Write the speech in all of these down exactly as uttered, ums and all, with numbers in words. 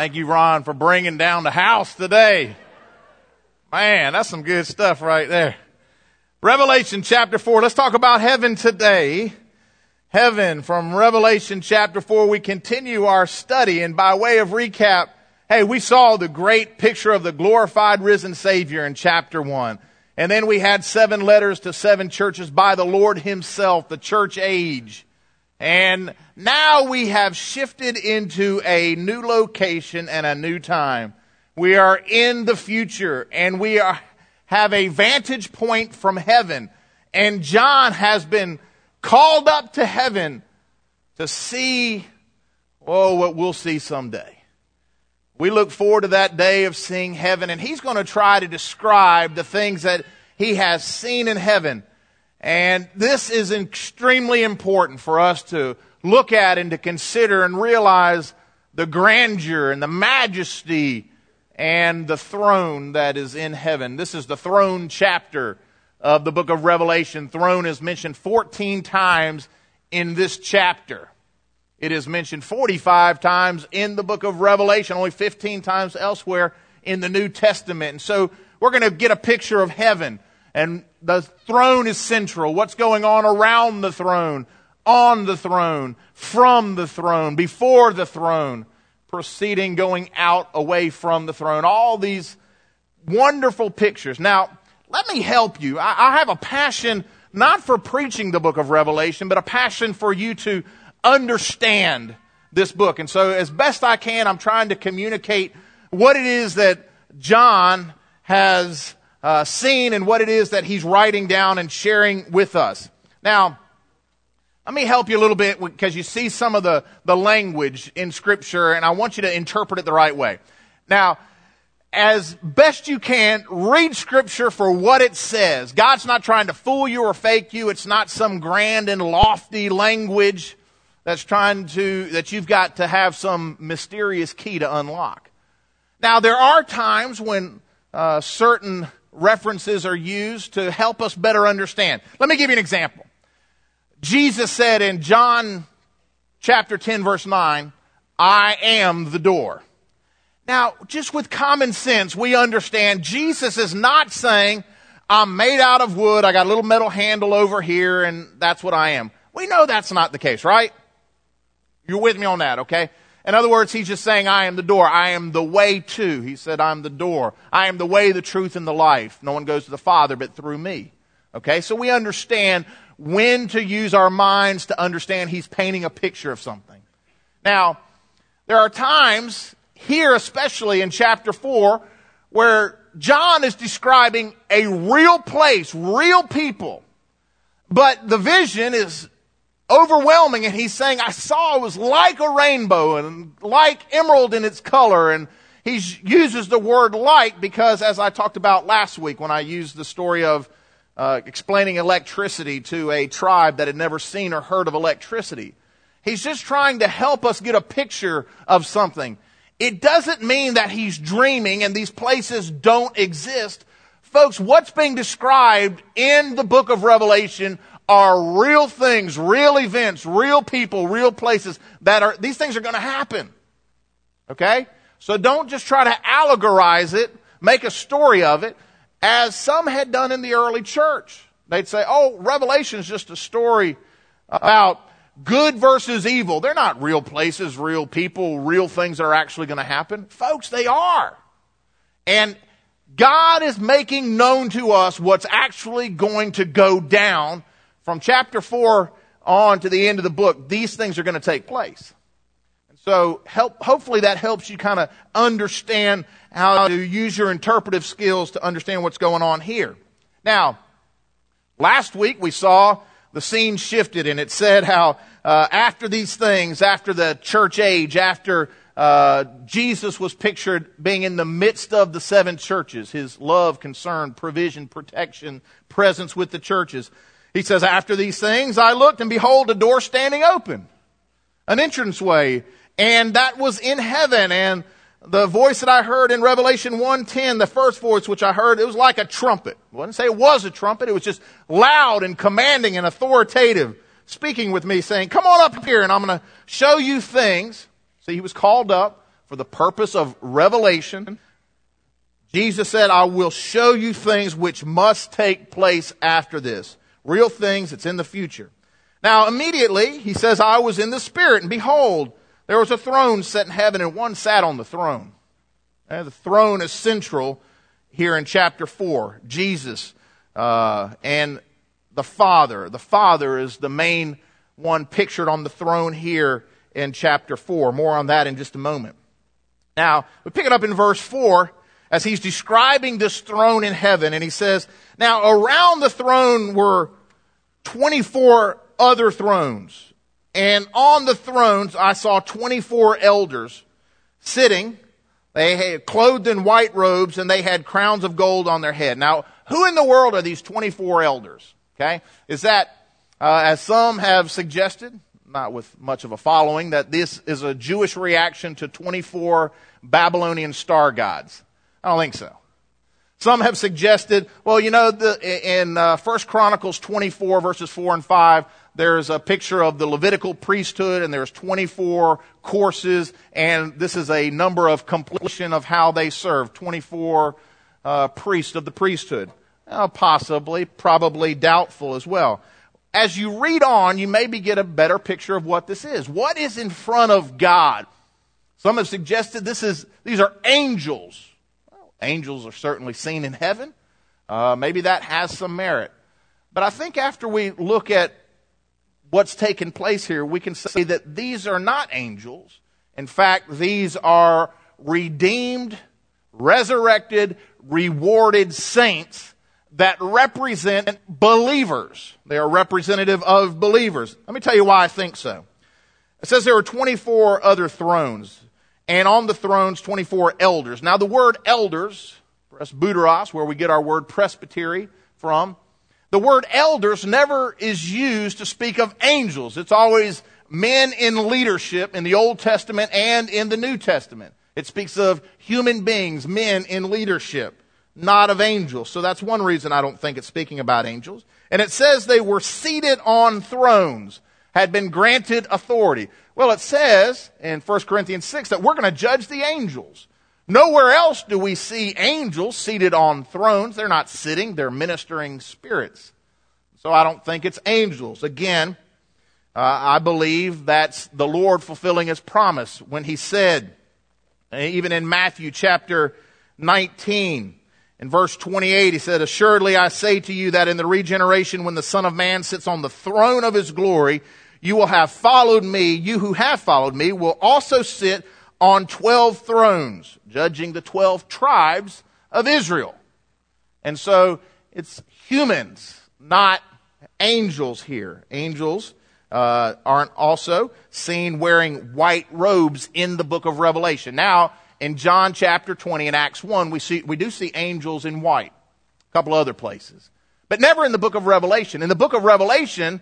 Thank you, Ron, for bringing down the house today. Man, that's some good stuff right there. Revelation chapter four. Let's talk about heaven today. Heaven from Revelation chapter four. We continue our study, and by way of recap, hey, we saw the great picture of the glorified risen Savior in chapter one. And then we had seven letters to seven churches by the Lord himself, the church age. And now we have shifted into a new location and a new time. We are in the future, and we are, have a vantage point from heaven. And John has been called up to heaven to see, oh, what we'll see someday. We look forward to that day of seeing heaven, and he's going to try to describe the things that he has seen in heaven. And this is extremely important for us to look at and to consider and realize the grandeur and the majesty and the throne that is in heaven. This is the throne chapter of the book of Revelation. Throne is mentioned fourteen times in this chapter. It is mentioned forty-five times in the book of Revelation, only fifteen times elsewhere in the New Testament. And so we're going to get a picture of heaven. And the throne is central. What's going on around the throne, on the throne, from the throne, before the throne, proceeding, going out, away from the throne. All these wonderful pictures. Now, let me help you. I, I have a passion, not for preaching the book of Revelation, but a passion for you to understand this book. And so as best I can, I'm trying to communicate what it is that John has Uh, seen and what it is that he's writing down and sharing with us. Now, let me help you a little bit because you see some of the, the language in Scripture, and I want you to interpret it the right way. Now, as best you can, read Scripture for what it says. God's not trying to fool you or fake you. It's not some grand and lofty language that's trying to, that you've got to have some mysterious key to unlock. Now, there are times when uh, certain references are used to help us better understand. Let me give you an example. Jesus said in John chapter ten, verse nine, I am the door. Now, just with common sense, we understand Jesus is not saying, I'm made out of wood, I got a little metal handle over here, and that's what I am. We know that's not the case, right? You're with me on that, okay? In other words, he's just saying, I am the door. I am the way to. He said, I'm the door. I am the way, the truth, and the life. No one goes to the Father but through me. Okay, so we understand when to use our minds to understand he's painting a picture of something. Now, there are times, here especially in chapter four, where John is describing a real place, real people. But the vision is overwhelming, and he's saying, I saw it was like a rainbow and like emerald in its color. And he uses the word like because, as I talked about last week when I used the story of uh, explaining electricity to a tribe that had never seen or heard of electricity, he's just trying to help us get a picture of something. It doesn't mean that he's dreaming and these places don't exist. Folks, what's being described in the book of Revelation are real things, real events, real people, real places that are, these things are going to happen. Okay? So don't just try to allegorize it, make a story of it, as some had done in the early church. They'd say, oh, Revelation is just a story about good versus evil. They're not real places, real people, real things that are actually going to happen. Folks, they are. And God is making known to us what's actually going to go down. From chapter four on to the end of the book, these things are going to take place. And so help, hopefully that helps you kind of understand how to use your interpretive skills to understand what's going on here. Now, last week we saw the scene shifted, and it said how uh, after these things, after the church age, after uh, Jesus was pictured being in the midst of the seven churches, his love, concern, provision, protection, presence with the churches. He says, after these things, I looked, and behold, a door standing open, an entranceway, and that was in heaven. And the voice that I heard in Revelation one ten, the first voice which I heard, it was like a trumpet. I wouldn't say it was a trumpet. It was just loud and commanding and authoritative, speaking with me, saying, come on up here, and I'm going to show you things. See, he was called up for the purpose of revelation. Jesus said, I will show you things which must take place after this. Real things that's in the future. Now, immediately, he says, I was in the Spirit, and behold, there was a throne set in heaven, and one sat on the throne. And the throne is central here in chapter four. Jesus uh, and the Father. The Father is the main one pictured on the throne here in chapter four. More on that in just a moment. Now, we pick it up in verse four as he's describing this throne in heaven, and he says, now around the throne were twenty-four other thrones, and on the thrones I saw twenty-four elders sitting. They had clothed in white robes, and they had crowns of gold on their head. Now, who in the world are these twenty-four elders? Okay, is that, uh, as some have suggested, not with much of a following, that this is a Jewish reaction to twenty-four Babylonian star gods? I don't think so. Some have suggested, well, you know, the, in uh, First Chronicles twenty-four, verses four and five, there's a picture of the Levitical priesthood, and there's twenty-four courses, and this is a number of completion of how they serve, twenty-four uh, priests of the priesthood. Uh, possibly, probably doubtful as well. As you read on, you maybe get a better picture of what this is. What is in front of God? Some have suggested this is these are angels. Well, angels are certainly seen in heaven. Uh, maybe that has some merit. But I think after we look at what's taken place here, we can say that these are not angels. In fact, these are redeemed, resurrected, rewarded saints that represent believers. They are representative of believers. Let me tell you why I think so. It says there were twenty-four other thrones, and on the thrones twenty-four elders. Now the word elders, presbyteros, where we get our word presbytery from, the word elders never is used to speak of angels. It's always men in leadership in the Old Testament and in the New Testament. It speaks of human beings, men in leadership, not of angels. So that's one reason I don't think it's speaking about angels. And it says they were seated on thrones, had been granted authority. Well, it says in First Corinthians six that we're going to judge the angels. Nowhere else do we see angels seated on thrones. They're not sitting, they're ministering spirits. So I don't think it's angels. Again, uh, I believe that's the Lord fulfilling His promise when He said, even in Matthew chapter nineteen, in verse twenty-eight, He said, assuredly I say to you that in the regeneration when the Son of Man sits on the throne of His glory, you will have followed me. You who have followed me will also sit on twelve thrones, judging the twelve tribes of Israel. And so it's humans, not angels here. Angels uh, aren't also seen wearing white robes in the book of Revelation. Now, in John chapter twenty and Acts one, we see we do see angels in white. A couple other places. But never in the book of Revelation. In the book of Revelation,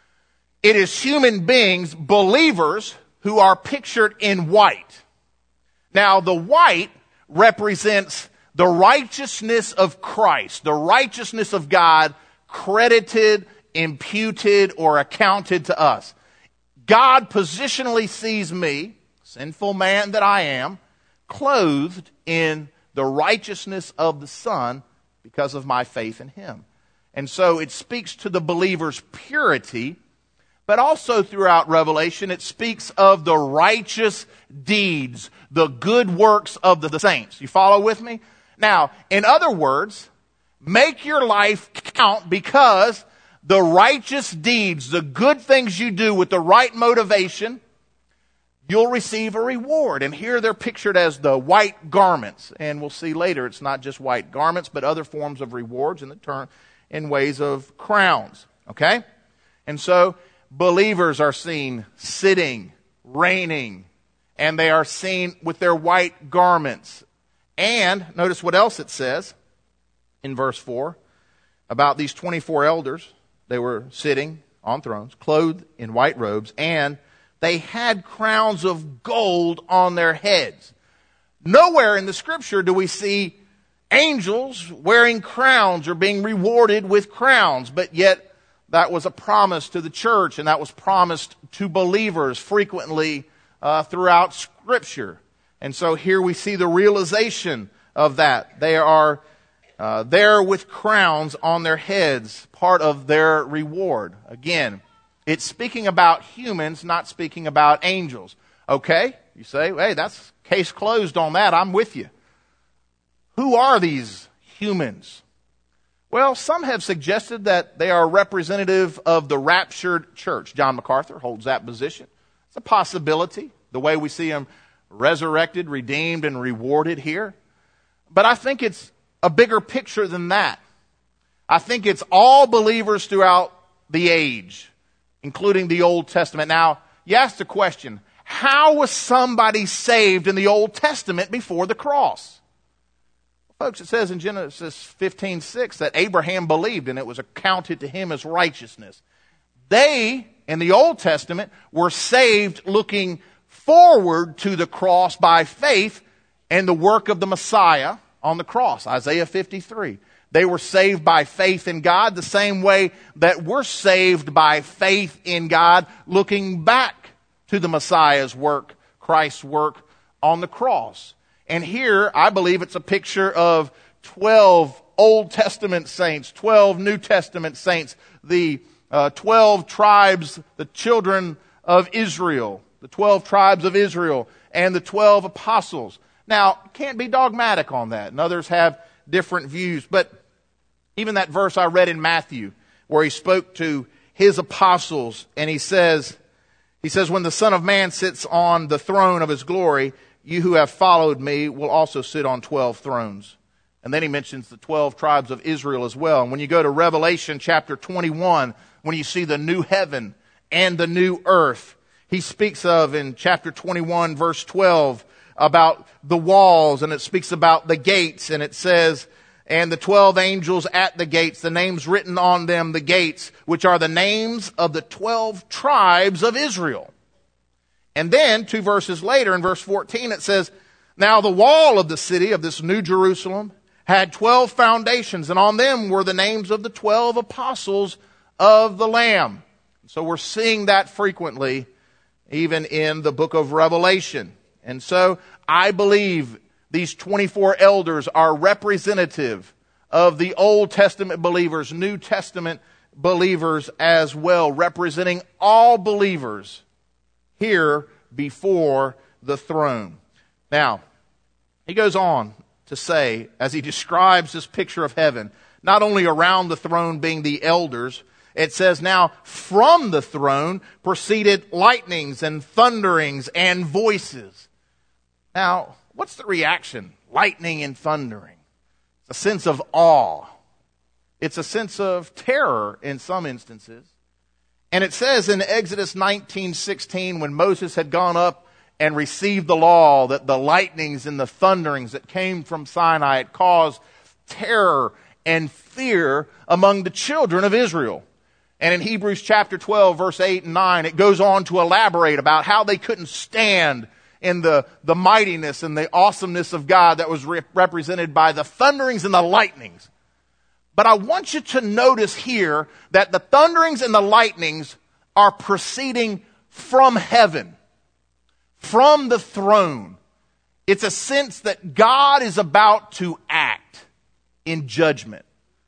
it is human beings, believers, who are pictured in white. Now, the white represents the righteousness of Christ, the righteousness of God credited, imputed, or accounted to us. God positionally sees me, sinful man that I am, clothed in the righteousness of the Son because of my faith in Him. And so it speaks to the believer's purity, but also throughout Revelation, it speaks of the righteous deeds, the good works of the saints. You follow with me? Now, in other words, make your life count, because the righteous deeds, the good things you do with the right motivation, you'll receive a reward. And here they're pictured as the white garments. And we'll see later it's not just white garments, but other forms of rewards in the turn in ways of crowns. Okay? And so believers are seen sitting, reigning, and they are seen with their white garments. And notice what else it says in verse four about these twenty-four elders. They were sitting on thrones, clothed in white robes, and they had crowns of gold on their heads. Nowhere in the scripture do we see angels wearing crowns or being rewarded with crowns, but yet that was a promise to the church, and that was promised to believers frequently uh, throughout Scripture. And so here we see the realization of that. They are uh, there with crowns on their heads, part of their reward. Again, it's speaking about humans, not speaking about angels. Okay, you say, hey, that's case closed on that. I'm with you. Who are these humans? Well, some have suggested that they are representative of the raptured church. John MacArthur holds that position. It's a possibility, the way we see them resurrected, redeemed, and rewarded here. But I think it's a bigger picture than that. I think it's all believers throughout the age, including the Old Testament. Now, you ask the question, how was somebody saved in the Old Testament before the cross? Folks, it says in Genesis fifteen six that Abraham believed and it was accounted to him as righteousness. They, in the Old Testament, were saved looking forward to the cross by faith and the work of the Messiah on the cross, Isaiah fifty-three. They were saved by faith in God the same way that we're saved by faith in God, looking back to the Messiah's work, Christ's work on the cross. And here, I believe it's a picture of twelve Old Testament saints, twelve New Testament saints, the uh, twelve tribes, the children of Israel, the twelve tribes of Israel, and the twelve apostles. Now, can't be dogmatic on that, and others have different views. But even that verse I read in Matthew, where he spoke to his apostles, and he says, he says, when the Son of Man sits on the throne of his glory, you who have followed me will also sit on twelve thrones. And then he mentions the twelve tribes of Israel as well. And when you go to Revelation chapter twenty-one, when you see the new heaven and the new earth, he speaks of in chapter twenty-one, verse twelve, about the walls, and it speaks about the gates, and it says, and the twelve angels at the gates, the names written on them, the gates, which are the names of the twelve tribes of Israel. And then, two verses later, in verse fourteen, it says, now the wall of the city of this new Jerusalem had twelve foundations, and on them were the names of the twelve apostles of the Lamb. So we're seeing that frequently, even in the book of Revelation. And so I believe these twenty-four elders are representative of the Old Testament believers, New Testament believers as well, representing all believers here before the throne. Now, he goes on to say, as he describes this picture of heaven, not only around the throne being the elders, it says now from the throne proceeded lightnings and thunderings and voices. Now, what's the reaction? Lightning and thundering. It's a sense of awe. It's a sense of terror in some instances. And it says in Exodus nineteen sixteen, when Moses had gone up and received the law, that the lightnings and the thunderings that came from Sinai had caused terror and fear among the children of Israel. And in Hebrews chapter twelve, verse eight and nine, it goes on to elaborate about how they couldn't stand in the, the mightiness and the awesomeness of God that was re- represented by the thunderings and the lightnings. But I want you to notice here that the thunderings and the lightnings are proceeding from heaven, from the throne. It's a sense that God is about to act in judgment.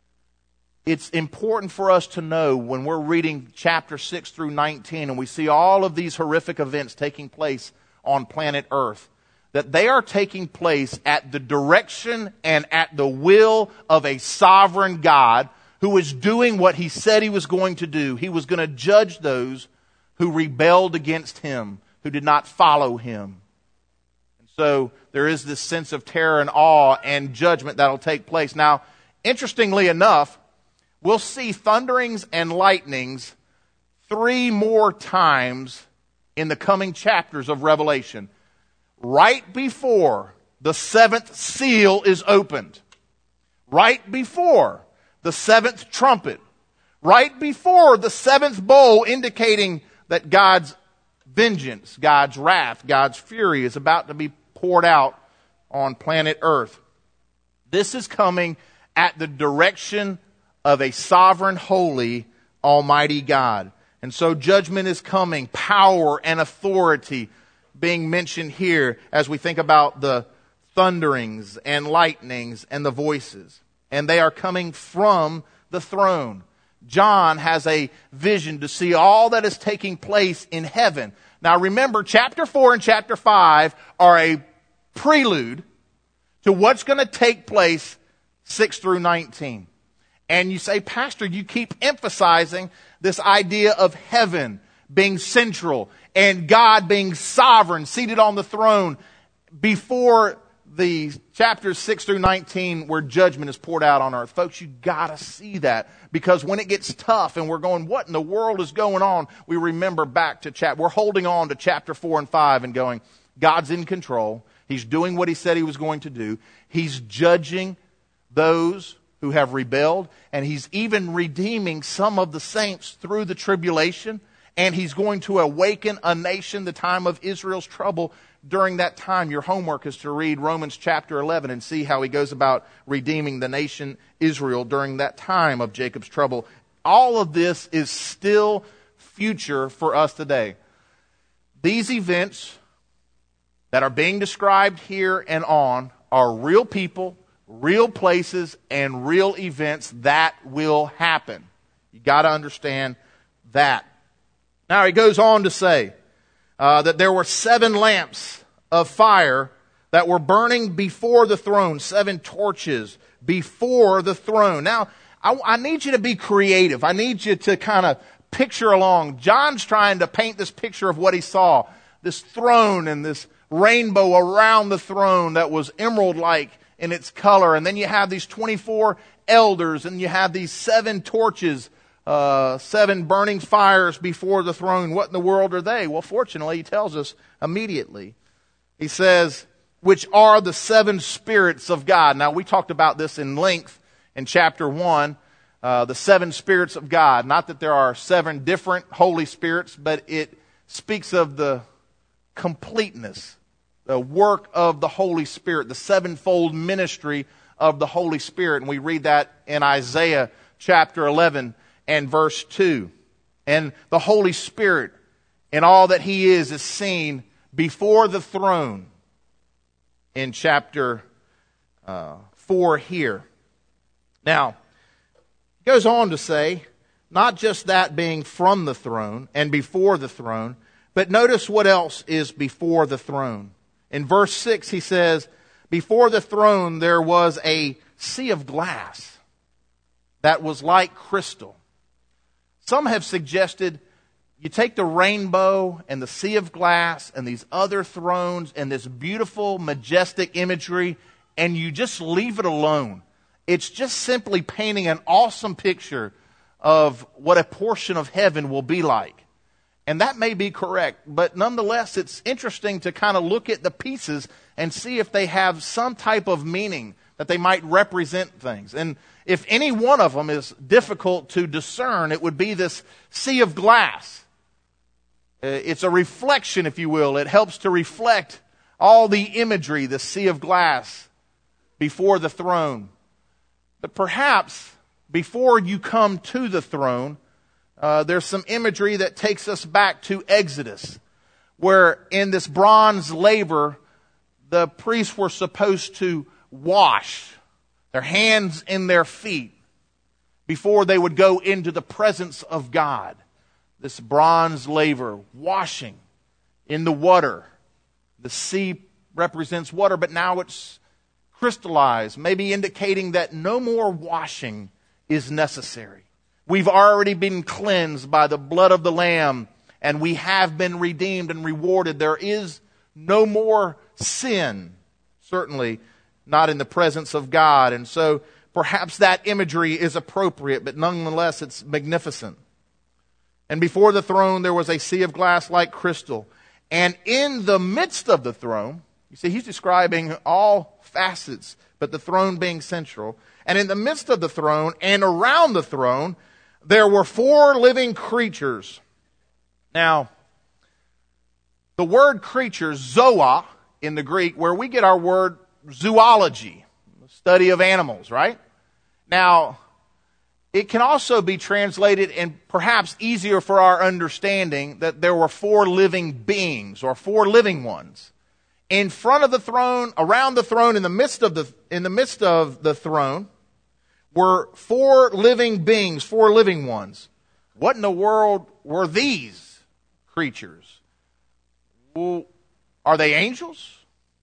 It's important for us to know when we're reading chapter six through nineteen and we see all of these horrific events taking place on planet Earth, that they are taking place at the direction and at the will of a sovereign God who is doing what he said he was going to do. He was going to judge those who rebelled against him, who did not follow him. And so there is this sense of terror and awe and judgment that will take place. Now, interestingly enough, we'll see thunderings and lightnings three more times in the coming chapters of Revelation. Right before the seventh seal is opened. Right before the seventh trumpet. Right before the seventh bowl, indicating that God's vengeance, God's wrath, God's fury is about to be poured out on planet Earth. This is coming at the direction of a sovereign, holy, almighty God. And so judgment is coming, power and authority being mentioned here as we think about the thunderings and lightnings and the voices. And they are coming from the throne. John has a vision to see all that is taking place in heaven. Now remember, chapter four and chapter five are a prelude to what's going to take place six through nineteen. And you say, Pastor, you keep emphasizing this idea of heaven being central and God being sovereign, seated on the throne before the chapters six through nineteen where judgment is poured out on earth. Folks, you gotta see that, because when it gets tough and we're going, what in the world is going on? We remember back to chapter, we're holding on to chapter four and five and going, God's in control. He's doing what he said he was going to do. He's judging those who have rebelled, and he's even redeeming some of the saints through the tribulation, and he's going to awaken a nation, the time of Israel's trouble. During that time, your homework is to read Romans chapter eleven and see how he goes about redeeming the nation Israel during that time of Jacob's trouble. All of this is still future for us today. These events that are being described here and on are real people, real places, and real events that will happen. You got to understand that. Now he goes on to say uh, that there were seven lamps of fire that were burning before the throne, seven torches before the throne. Now, I, I need you to be creative. I need you to kind of picture along. John's trying to paint this picture of what he saw. This throne and this rainbow around the throne that was emerald-like in its color. And then you have these twenty-four elders, and you have these seven torches, uh, seven burning fires before the throne. What in the world are they? Well, fortunately, he tells us immediately. He says, which are the seven spirits of God. Now, we talked about this in length in chapter one, uh, the seven spirits of God. Not that there are seven different Holy Spirits, but it speaks of the completeness, the work of the Holy Spirit, the sevenfold ministry of the Holy Spirit. And we read that in Isaiah chapter eleven and verse two. And the Holy Spirit and all that he is is seen before the throne in chapter uh, four here. Now, he goes on to say, not just that being from the throne and before the throne, but notice what else is before the throne. In verse six, he says, before the throne there was a sea of glass that was like crystal. Some have suggested you take the rainbow and the sea of glass and these other thrones and this beautiful, majestic imagery, and you just leave it alone. It's just simply painting an awesome picture of what a portion of heaven will be like. And that may be correct, but nonetheless, it's interesting to kind of look at the pieces and see if they have some type of meaning, that they might represent things. And if any one of them is difficult to discern, it would be this sea of glass. It's a reflection, if you will. It helps to reflect all the imagery, the sea of glass before the throne. But perhaps before you come to the throne, uh, there's some imagery that takes us back to Exodus, where in this bronze laver, the priests were supposed to wash their hands and their feet before they would go into the presence of God. This bronze laver, washing in the water. The sea represents water, but now it's crystallized, maybe indicating that no more washing is necessary. We've already been cleansed by the blood of the Lamb, and we have been redeemed and rewarded. There is no more sin, certainly not in the presence of God. And so perhaps that imagery is appropriate, but nonetheless it's magnificent. And before the throne there was a sea of glass like crystal. And in the midst of the throne, you see, he's describing all facets, but the throne being central. And in the midst of the throne and around the throne, there were four living creatures. Now, the word creature, zoa, in the Greek, where we get our word zoology, the study of animals, right? Now, it can also be translated, and perhaps easier for our understanding, that there were four living beings or four living ones. In front of the throne, around the throne, in the midst of the in the midst of the throne, were four living beings, four living ones. What in the world were these creatures? Well, are they angels?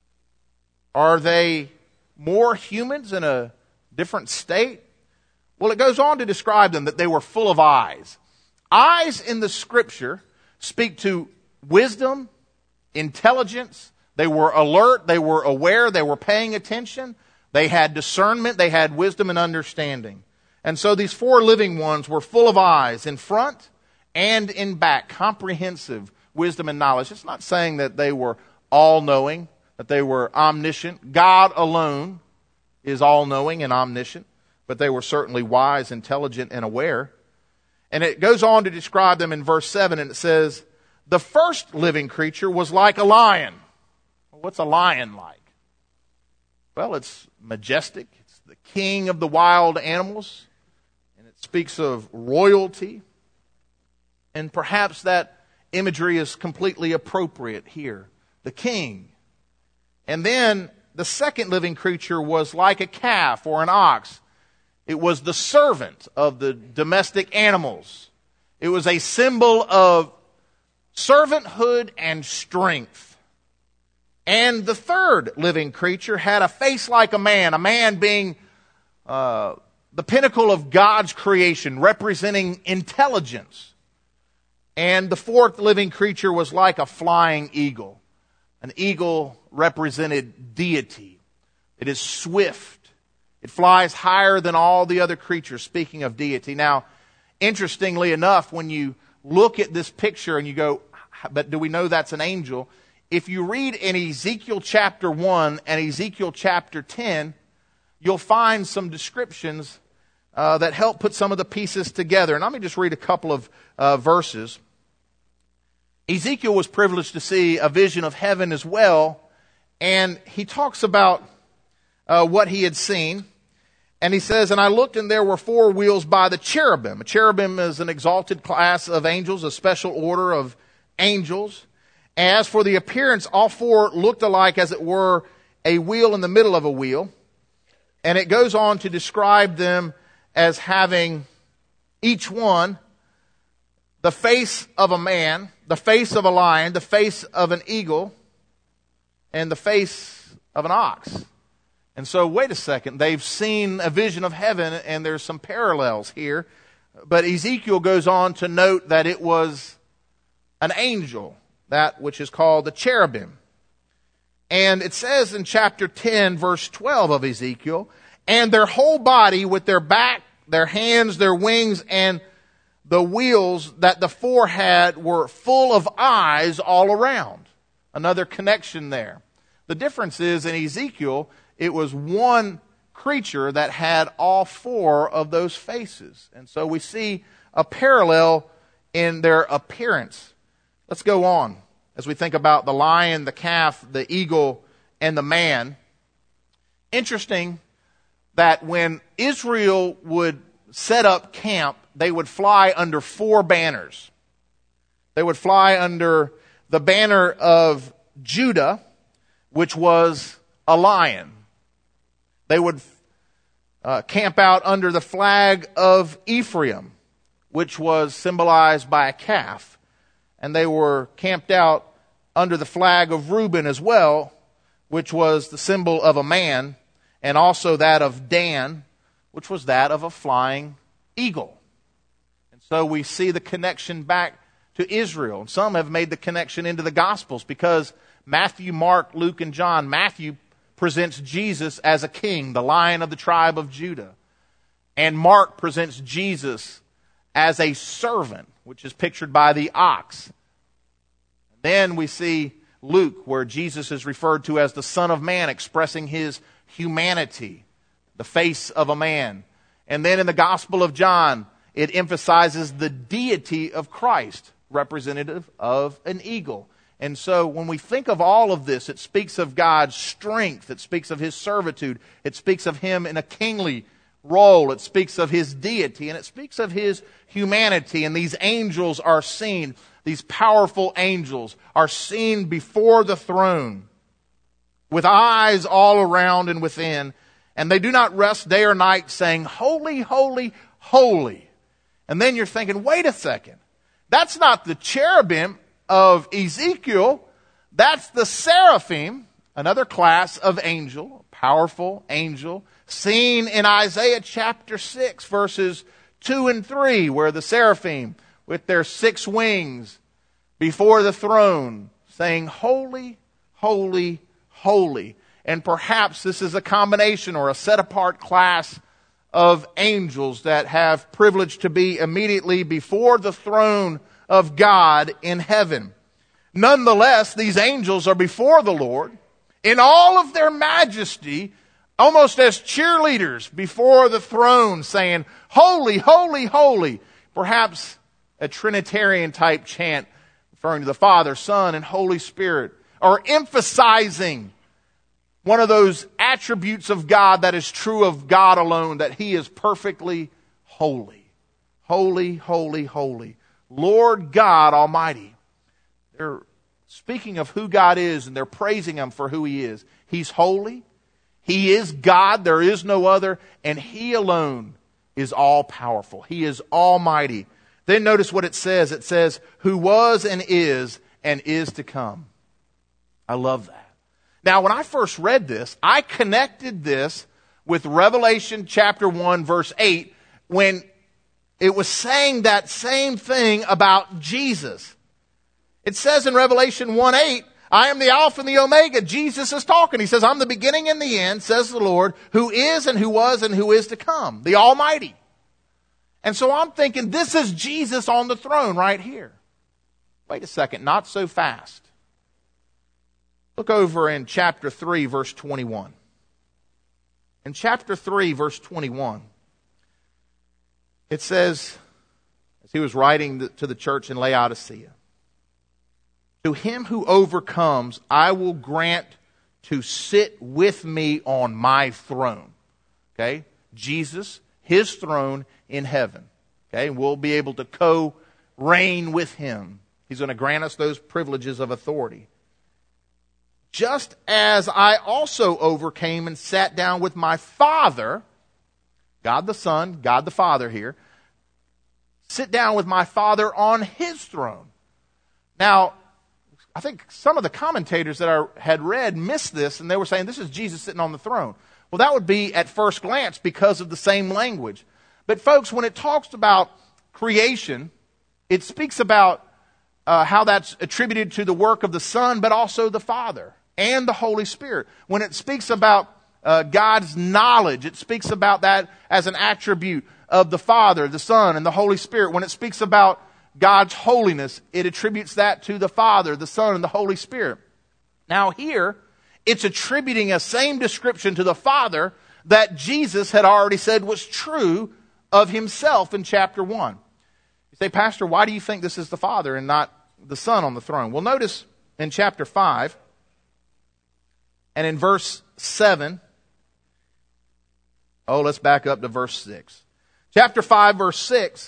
Are they more humans in a different state? Well, it goes on to describe them that they were full of eyes. Eyes in the Scripture speak to wisdom, intelligence. They were alert, they were aware, they were paying attention. They had discernment, they had wisdom and understanding. And so these four living ones were full of eyes in front and in back, comprehensive wisdom and knowledge. It's not saying that they were all-knowing, that they were omniscient. God alone is all-knowing and omniscient, but they were certainly wise, intelligent, and aware. And it goes on to describe them in verse seven, and it says, the first living creature was like a lion. What's a lion like? Well, it's majestic. It's the king of the wild animals. And it speaks of royalty. And perhaps that imagery is completely appropriate here. The king. And then the second living creature was like a calf or an ox. It was the servant of the domestic animals. It was a symbol of servanthood and strength. And the third living creature had a face like a man, a man being uh, the pinnacle of God's creation, representing intelligence. And the fourth living creature was like a flying eagle. An eagle represented deity. It is swift. It flies higher than all the other creatures, speaking of deity. Now, interestingly enough, when you look at this picture and you go, but do we know that's an angel? If you read in Ezekiel chapter one and Ezekiel chapter ten, you'll find some descriptions uh, that help put some of the pieces together. And let me just read a couple of uh, verses. Ezekiel was privileged to see a vision of heaven as well, and he talks about uh, what he had seen. And he says, and I looked, and there were four wheels by the cherubim. A cherubim is an exalted class of angels, a special order of angels. As for the appearance, all four looked alike, as it were a wheel in the middle of a wheel. And it goes on to describe them as having each one the face of a man, the face of a lion, the face of an eagle, and the face of an ox. And so, wait a second, they've seen a vision of heaven, and there's some parallels here. But Ezekiel goes on to note that it was an angel, that which is called the cherubim. And it says in chapter ten, verse twelve of Ezekiel, and their whole body with their back, their hands, their wings, and the wheels that the four had were full of eyes all around. Another connection there. The difference is in Ezekiel, it was one creature that had all four of those faces. And so we see a parallel in their appearance. Let's go on as we think about the lion, the calf, the eagle, and the man. Interesting that when Israel would set up camp, they would fly under four banners. They would fly under the banner of Judah, which was a lion. They would uh, camp out under the flag of Ephraim, which was symbolized by a calf. And they were camped out under the flag of Reuben as well, which was the symbol of a man, and also that of Dan, which was that of a flying eagle. And so we see the connection back to Israel. And some have made the connection into the Gospels because Matthew, Mark, Luke, and John, Matthew presents Jesus as a king, the Lion of the tribe of Judah. And Mark presents Jesus as a servant, which is pictured by the ox. Then we see Luke, where Jesus is referred to as the Son of Man, expressing his humanity, the face of a man. And then in the Gospel of John, it emphasizes the deity of Christ, representative of an eagle. And so when we think of all of this, it speaks of God's strength, it speaks of his servitude, it speaks of him in a kingly role. It speaks of his deity, and it speaks of his humanity. And these angels are seen, these powerful angels are seen before the throne with eyes all around and within. And they do not rest day or night, saying, holy, holy, holy. And then you're thinking, wait a second. That's not the cherubim of Ezekiel. That's the seraphim, another class of angel, powerful angel, seen in Isaiah chapter six, verses two and three, where the seraphim with their six wings before the throne, saying, holy, holy, holy. And perhaps this is a combination or a set-apart class of angels that have privilege to be immediately before the throne of God in heaven. Nonetheless, these angels are before the Lord in all of their majesty, almost as cheerleaders before the throne, saying, holy, holy, holy. Perhaps a Trinitarian type chant referring to the Father, Son, and Holy Spirit, or emphasizing one of those attributes of God that is true of God alone, that He is perfectly holy. Holy, holy, holy. Lord God Almighty. They're speaking of who God is, and they're praising Him for who He is. He's holy. He is God. There is no other. And He alone is all-powerful. He is almighty. Then notice what it says. It says, who was and is and is to come. I love that. Now, when I first read this, I connected this with Revelation chapter one, verse eight, when it was saying that same thing about Jesus. It says in Revelation one eight, I am the Alpha and the Omega. Jesus is talking. He says, I'm the beginning and the end, says the Lord, who is and who was and who is to come, the Almighty. And so I'm thinking, this is Jesus on the throne right here. Wait a second, not so fast. Look over in chapter three, verse twenty-one. In chapter three, verse twenty-one, it says, as he was writing to the church in Laodicea, to him who overcomes, I will grant to sit with me on my throne. Okay? Jesus, His throne in heaven. Okay? We'll be able to co-reign with Him. He's going to grant us those privileges of authority. Just as I also overcame and sat down with my Father, God the Son, God the Father here, sit down with my Father on His throne. Now, I think some of the commentators that I had read missed this, and they were saying this is Jesus sitting on the throne. Well, that would be at first glance because of the same language. But folks, when it talks about creation, it speaks about uh, how that's attributed to the work of the Son, but also the Father and the Holy Spirit. When it speaks about uh, God's knowledge, it speaks about that as an attribute of the Father, the Son, and the Holy Spirit. When it speaks about God's holiness, it attributes that to the Father, the Son, and the Holy Spirit. Now here, it's attributing a same description to the Father that Jesus had already said was true of Himself in chapter one. You say, Pastor, why do you think this is the Father and not the Son on the throne? Well, notice in chapter five, and in verse seven, oh, let's back up to verse six. Chapter five, verse six,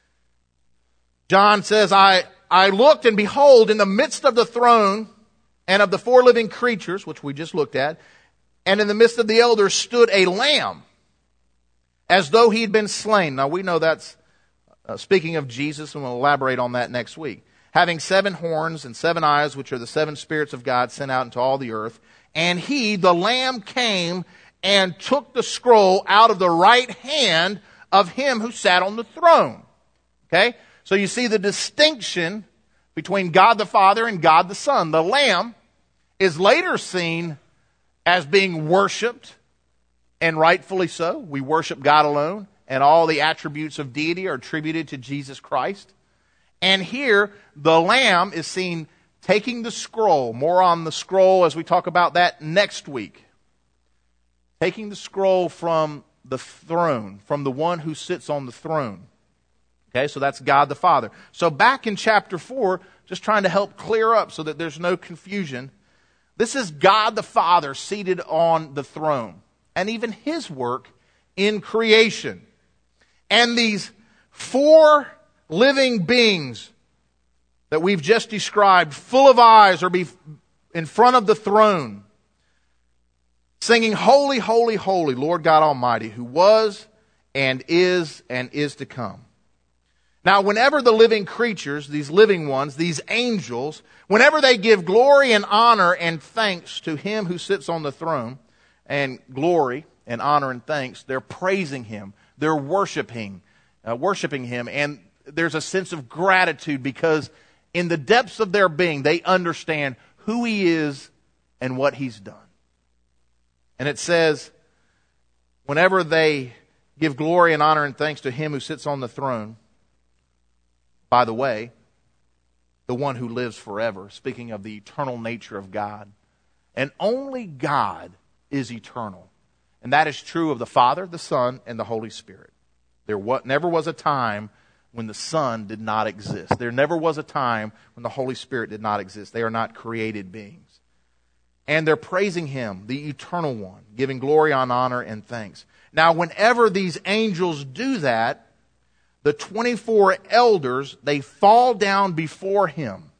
John says, I, I looked and behold, in the midst of the throne and of the four living creatures, which we just looked at, and in the midst of the elders stood a lamb, as though he had been slain. Now we know that's uh, speaking of Jesus, and we'll elaborate on that next week. Having seven horns and seven eyes, which are the seven spirits of God sent out into all the earth. And he, the Lamb, came and took the scroll out of the right hand of him who sat on the throne. Okay? So you see the distinction between God the Father and God the Son. The Lamb is later seen as being worshipped, and rightfully so. We worship God alone, and all the attributes of deity are attributed to Jesus Christ. And here, the Lamb is seen taking the scroll, more on the scroll as we talk about that next week. Taking the scroll from the throne, from the one who sits on the throne. Okay, so that's God the Father. So back in chapter four, just trying to help clear up so that there's no confusion. This is God the Father seated on the throne. And even His work in creation. And these four living beings that we've just described, full of eyes, are be in front of the throne, singing, "Holy, holy, holy, Lord God Almighty, who was and is and is to come." Now, whenever the living creatures, these living ones, these angels, whenever they give glory and honor and thanks to Him who sits on the throne, and glory and honor and thanks, they're praising Him. They're worshiping, uh, worshiping Him. And there's a sense of gratitude because in the depths of their being, they understand who He is and what He's done. And it says, whenever they give glory and honor and thanks to Him who sits on the throne, by the way, the one who lives forever, speaking of the eternal nature of God. And only God is eternal. And that is true of the Father, the Son, and the Holy Spirit. There what, never was a time when the Son did not exist. There never was a time when the Holy Spirit did not exist. They are not created beings. And they're praising Him, the Eternal One, giving glory and honor and thanks. Now, whenever these angels do that, the twenty-four elders, they fall down before Him.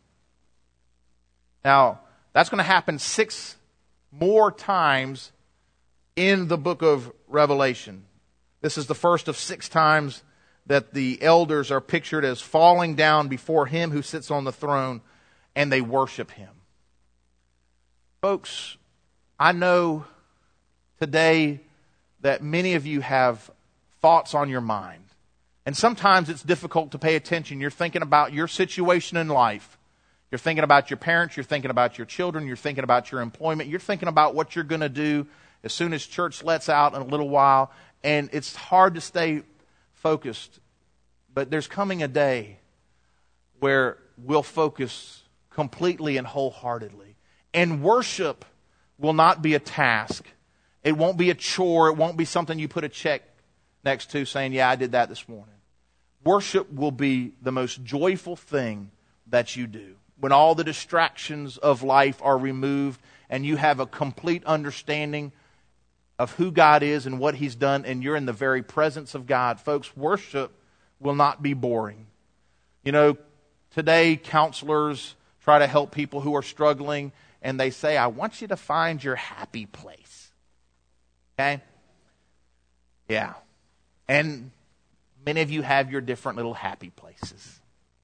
Now, that's going to happen six more times in the book of Revelation. This is the first of six times that the elders are pictured as falling down before Him who sits on the throne, and they worship Him. Folks, I know today that many of you have thoughts on your mind. And sometimes it's difficult to pay attention. You're thinking about your situation in life. You're thinking about your parents. You're thinking about your children. You're thinking about your employment. You're thinking about what you're going to do as soon as church lets out in a little while. And it's hard to stay focused. But there's coming a day where we'll focus completely and wholeheartedly. And worship will not be a task. It won't be a chore. It won't be something you put a check next to saying, yeah, I did that this morning. Worship will be the most joyful thing that you do. When all the distractions of life are removed and you have a complete understanding of who God is and what He's done, and you're in the very presence of God. Folks, worship will not be boring. You know, today counselors try to help people who are struggling, and they say, I want you to find your happy place. Okay? Yeah. And many of you have your different little happy places.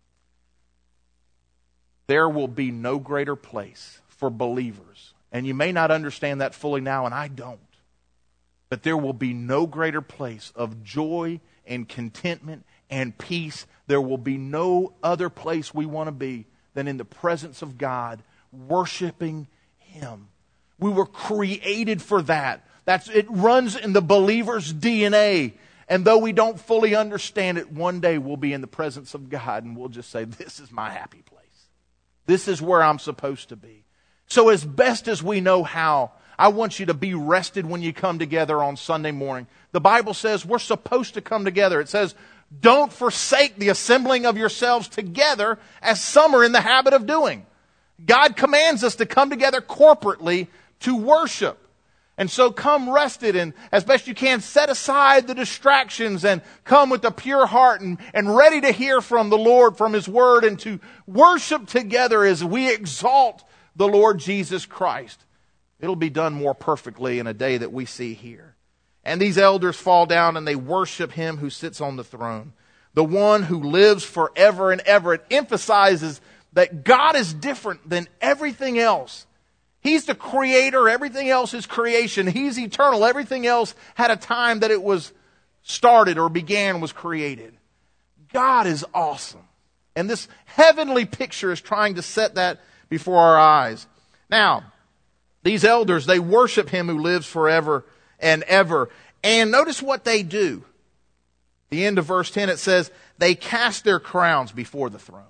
There will be no greater place for believers. And you may not understand that fully now, and I don't. But there will be no greater place of joy and contentment and peace. There will be no other place we want to be than in the presence of God, worshiping Him. We were created for that. That's, it runs in the believer's D N A. And though we don't fully understand it, one day we'll be in the presence of God and we'll just say, this is my happy place. This is where I'm supposed to be. So as best as we know how, I want you to be rested when you come together on Sunday morning. The Bible says we're supposed to come together. It says, don't forsake the assembling of yourselves together as some are in the habit of doing. God commands us to come together corporately to worship. And so come rested and as best you can set aside the distractions and come with a pure heart and, and ready to hear from the Lord, from His Word, and to worship together as we exalt the Lord Jesus Christ. It'll be done more perfectly in a day that we see here. And these elders fall down and they worship Him who sits on the throne, the one who lives forever and ever. It emphasizes that God is different than everything else. He's the creator. Everything else is creation. He's eternal. Everything else had a time that it was started or began, was created. God is awesome. And this heavenly picture is trying to set that before our eyes. Now, these elders, they worship Him who lives forever and ever. And notice what they do. The end of verse ten, it says, they cast their crowns before the throne.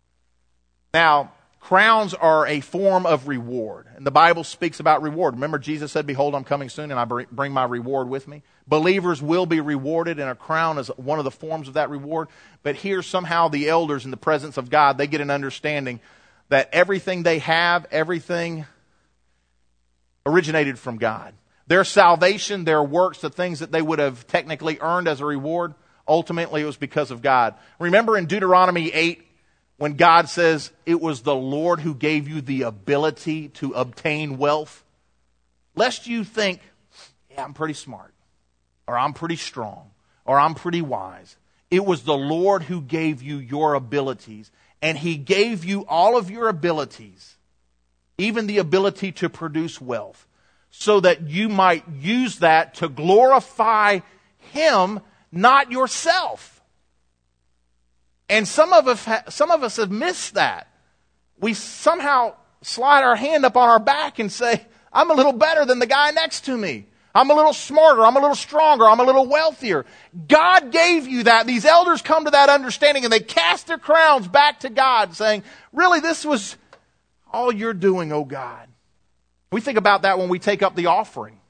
Now, crowns are a form of reward. And the Bible speaks about reward. Remember, Jesus said, behold, I'm coming soon and I bring my reward with me. Believers will be rewarded, and a crown is one of the forms of that reward. But here, somehow, the elders in the presence of God, they get an understanding that everything they have, everything originated from God. Their salvation, their works, the things that they would have technically earned as a reward, ultimately it was because of God. Remember in Deuteronomy eight, when God says it was the Lord who gave you the ability to obtain wealth? Lest you think, yeah, I'm pretty smart, or I'm pretty strong, or I'm pretty wise. It was the Lord who gave you your abilities, and He gave you all of your abilities, even the ability to produce wealth, so that you might use that to glorify Him, not yourself. And some of us, ha- some of us have missed that. We somehow slide our hand up on our back and say, I'm a little better than the guy next to me. I'm a little smarter. I'm a little stronger. I'm a little wealthier. God gave you that. These elders come to that understanding and they cast their crowns back to God saying, really, this was all you're doing, oh God. We think about that when we take up the offering.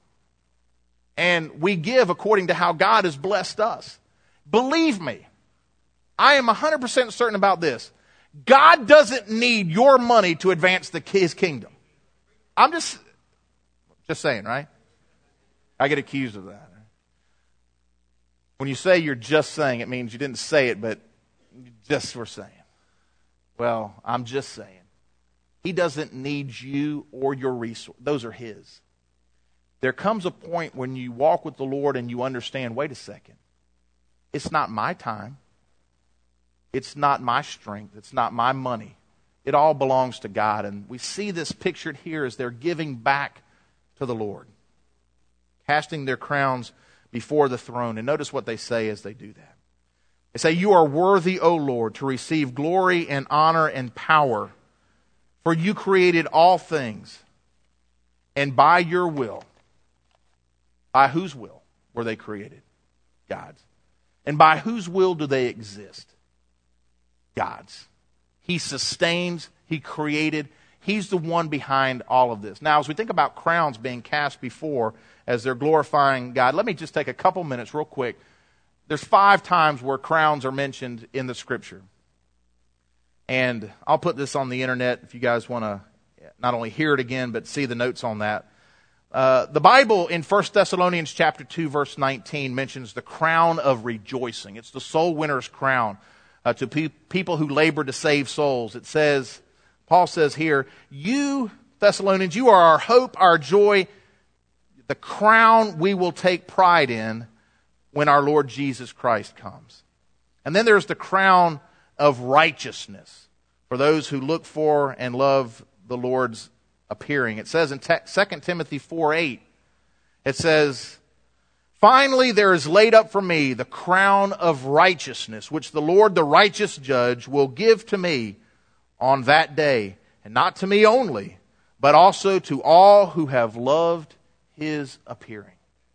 And we give according to how God has blessed us. Believe me, I am one hundred percent certain about this. God doesn't need your money to advance the, His kingdom. I'm just, just saying, right? I get accused of that. When you say you're just saying, it means you didn't say it, but you just were saying. Well, I'm just saying. He doesn't need you or your resources. Those are His. There comes a point when you walk with the Lord and you understand, wait a second. It's not my time. It's not my strength. It's not my money. It all belongs to God. And we see this pictured here as they're giving back to the Lord, casting their crowns before the throne. And notice what they say as they do that. They say, you are worthy, O Lord, to receive glory and honor and power, for you created all things, and by your will. By whose will were they created? God's. And by whose will do they exist? God's. He sustains, He created, He's the one behind all of this. Now, as we think about crowns being cast before as they're glorifying God, let me just take a couple minutes real quick. There's five times where crowns are mentioned in the Scripture. And I'll put this on the internet if you guys want to not only hear it again, but see the notes on that. Uh, the Bible in First Thessalonians chapter two, verse nineteen mentions the crown of rejoicing. It's the soul winner's crown uh, to pe- people who labor to save souls. It says, Paul says here, you, Thessalonians, you are our hope, our joy, the crown we will take pride in when our Lord Jesus Christ comes. And then there's the crown of righteousness for those who look for and love the Lord's appearing. It says in Second Timothy four eight, it says, finally there is laid up for me the crown of righteousness, which the Lord, the righteous judge, will give to me on that day, and not to me only, but also to all who have loved His appearing.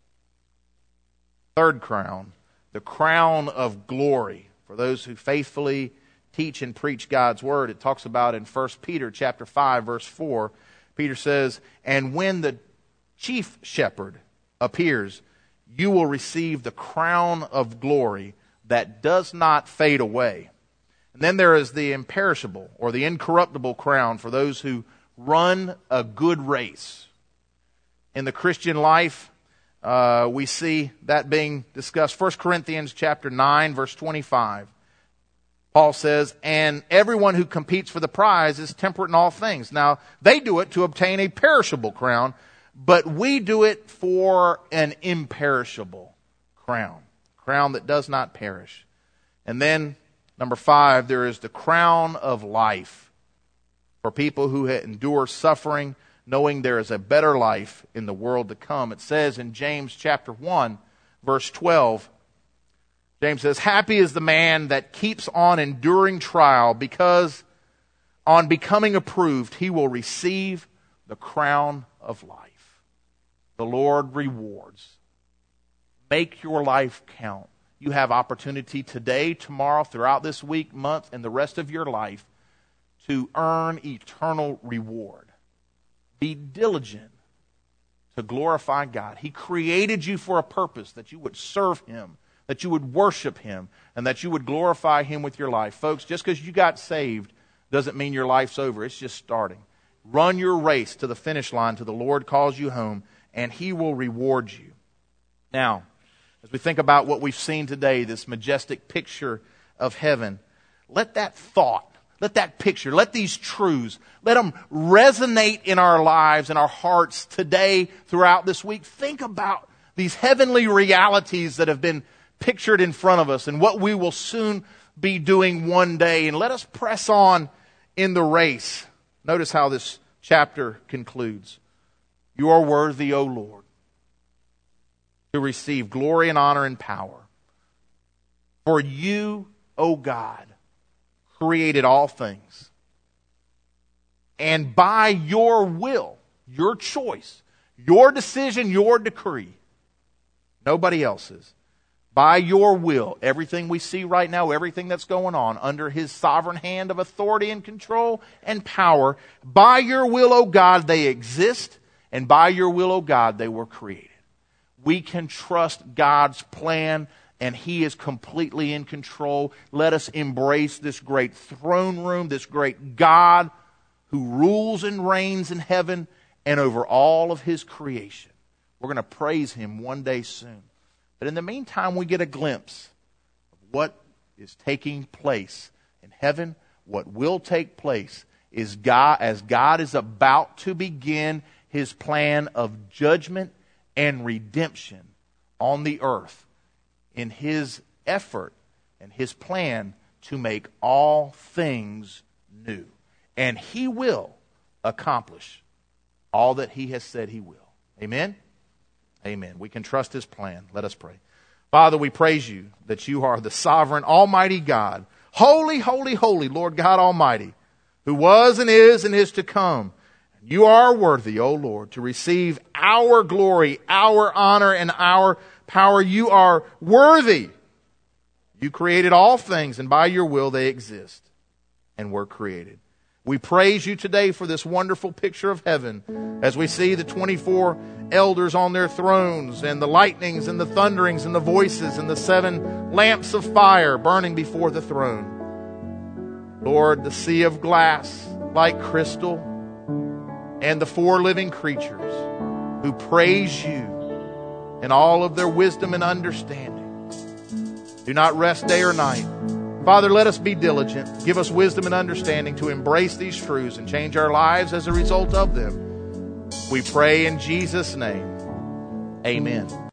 Third crown, the crown of glory for those who faithfully teach and preach God's word. It talks about in First Peter chapter five, verse four. Peter says, and when the chief shepherd appears, you will receive the crown of glory that does not fade away. And then there is the imperishable or the incorruptible crown for those who run a good race. In the Christian life, uh, we see that being discussed. First Corinthians chapter nine, verse twenty-five. Paul says, and everyone who competes for the prize is temperate in all things. Now, they do it to obtain a perishable crown, but we do it for an imperishable crown. Crown that does not perish. And then, number five, there is the crown of life for people who endure suffering, knowing there is a better life in the world to come. It says in James chapter one, verse twelve, James says, happy is the man that keeps on enduring trial, because on becoming approved, he will receive the crown of life. The Lord rewards. Make your life count. You have opportunity today, tomorrow, throughout this week, month, and the rest of your life to earn eternal reward. Be diligent to glorify God. He created you for a purpose, that you would serve Him, that you would worship Him, and that you would glorify Him with your life. Folks, just because you got saved doesn't mean your life's over. It's just starting. Run your race to the finish line till the Lord calls you home, and He will reward you. Now, as we think about what we've seen today, this majestic picture of heaven, let that thought, let that picture, let these truths, let them resonate in our lives and our hearts today, throughout this week. Think about these heavenly realities that have been pictured in front of us and what we will soon be doing one day. And let us press on in the race. Notice how this chapter concludes. You are worthy, O Lord, to receive glory and honor and power. For you, O God, created all things. And by your will, your choice, your decision, your decree, nobody else's, by your will, everything we see right now, everything that's going on under His sovereign hand of authority and control and power, by your will, O God, they exist, and by your will, O God, they were created. We can trust God's plan, and He is completely in control. Let us embrace this great throne room, this great God who rules and reigns in heaven and over all of His creation. We're going to praise Him one day soon. But in the meantime, we get a glimpse of what is taking place in heaven. What will take place is God, as God is about to begin His plan of judgment and redemption on the earth, in His effort and His plan to make all things new. And He will accomplish all that He has said He will. Amen? Amen. We can trust His plan. Let us pray. Father, we praise You that You are the sovereign, almighty God. Holy, holy, holy, Lord God Almighty, who was and is and is to come. You are worthy, O Lord, to receive our glory, our honor, and our power. You are worthy. You created all things, and by Your will they exist and were created. We praise You today for this wonderful picture of heaven as we see the twenty-four elders on their thrones and the lightnings and the thunderings and the voices and the seven lamps of fire burning before the throne. Lord, the sea of glass like crystal and the four living creatures who praise You in all of their wisdom and understanding. Do not rest day or night. Father, let us be diligent. Give us wisdom and understanding to embrace these truths and change our lives as a result of them. We pray in Jesus' name. Amen.